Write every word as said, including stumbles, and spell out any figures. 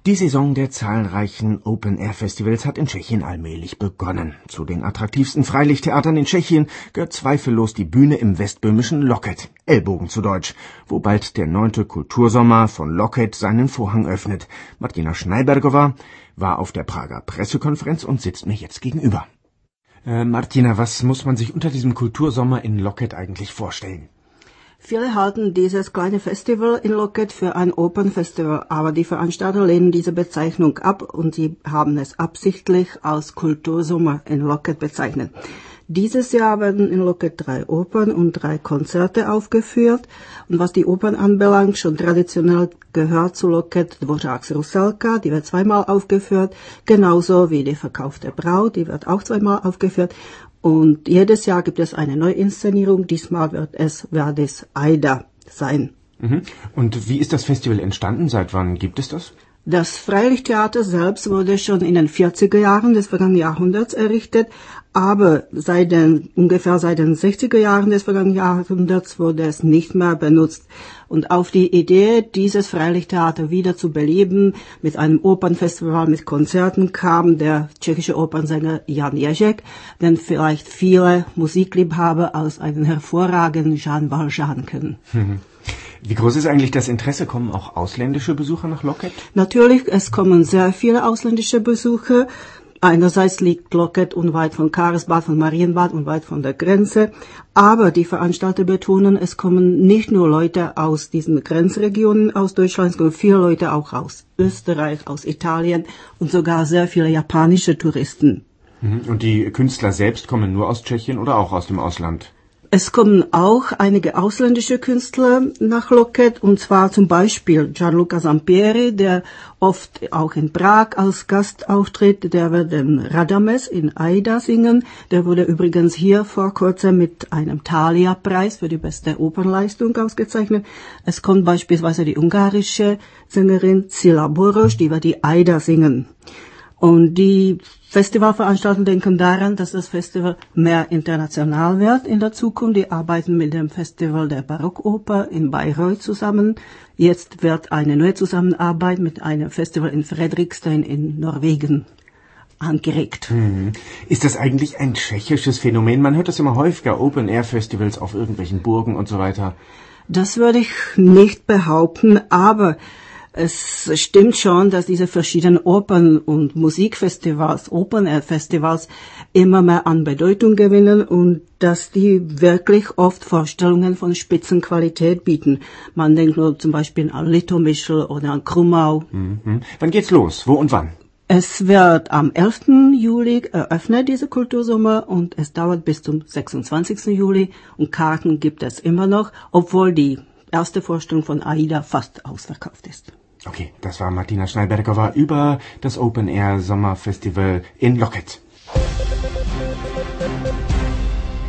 Die Saison der zahlreichen Open-Air-Festivals hat in Tschechien allmählich begonnen. Zu den attraktivsten Freilichttheatern in Tschechien gehört zweifellos die Bühne im westböhmischen Loket, Ellbogen zu Deutsch, wo bald der neunte Kultursommer von Loket seinen Vorhang öffnet. Martina Schneibergova war auf der Prager Pressekonferenz und sitzt mir jetzt gegenüber. Äh, Martina, was muss man sich unter diesem Kultursommer in Loket eigentlich vorstellen? Viele halten dieses kleine Festival in Loket für ein Open Festival, aber die Veranstalter lehnen diese Bezeichnung ab und sie haben es absichtlich als Kultursommer in Loket bezeichnet. Dieses Jahr werden in Loket drei Opern und drei Konzerte aufgeführt. Und was die Opern anbelangt, schon traditionell gehört zu Loket Dvořák Rusalka, die wird zweimal aufgeführt, genauso wie die Verkaufte Braut, die wird auch zweimal aufgeführt. Und jedes Jahr gibt es eine Neuinszenierung, diesmal wird es Verdis Aida sein. Mhm. Und wie ist das Festival entstanden? Seit wann gibt es das? Das Freilichttheater selbst wurde schon in den vierziger Jahren des vergangenen Jahrhunderts errichtet, aber seit den, ungefähr seit den sechziger Jahren des vergangenen Jahrhunderts wurde es nicht mehr benutzt. Und auf die Idee, dieses Freilichttheater wieder zu beleben, mit einem Opernfestival, mit Konzerten, kam der tschechische Opernsänger Jan Ježek, den vielleicht viele Musikliebhaber als einen hervorragenden Jean Valjean kennen. Mhm. Wie groß ist eigentlich das Interesse? Kommen auch ausländische Besucher nach Loket? Natürlich, es kommen sehr viele ausländische Besucher. Einerseits liegt Loket unweit von Karlsbad, von Marienbad, unweit von der Grenze. Aber die Veranstalter betonen, es kommen nicht nur Leute aus diesen Grenzregionen aus Deutschland, sondern viele Leute auch aus Österreich, aus Italien und sogar sehr viele japanische Touristen. Und die Künstler selbst kommen nur aus Tschechien oder auch aus dem Ausland? Es kommen auch einige ausländische Künstler nach Loket, und zwar zum Beispiel Gianluca Zampieri, der oft auch in Prag als Gast auftritt. Der wird den Radames in Aida singen. Der wurde übrigens hier vor kurzem mit einem Thalia-Preis für die beste Opernleistung ausgezeichnet. Es kommt beispielsweise die ungarische Sängerin Cilla Boros, die wird die Aida singen. Und die Festivalveranstalter denken daran, dass das Festival mehr international wird in der Zukunft. Die arbeiten mit dem Festival der Barockoper in Bayreuth zusammen. Jetzt wird eine neue Zusammenarbeit mit einem Festival in Fredrikstad in Norwegen angeregt. Hm. Ist das eigentlich ein tschechisches Phänomen? Man hört das immer häufiger, Open-Air-Festivals auf irgendwelchen Burgen und so weiter. Das würde ich nicht behaupten, aber es stimmt schon, dass diese verschiedenen Opern- und Musikfestivals, Open-Air-Festivals immer mehr an Bedeutung gewinnen und dass die wirklich oft Vorstellungen von Spitzenqualität bieten. Man denkt nur zum Beispiel an Litomyšl oder an Krumau. Mhm. Wann geht's los? Wo und wann? Es wird am elften Juli eröffnet, diese Kultursommer, und es dauert bis zum sechsundzwanzigsten Juli. Und Karten gibt es immer noch, obwohl die erste Vorstellung von Aida fast ausverkauft ist. Okay, das war Martina Schneibergova über das Open Air Sommerfestival in Loket.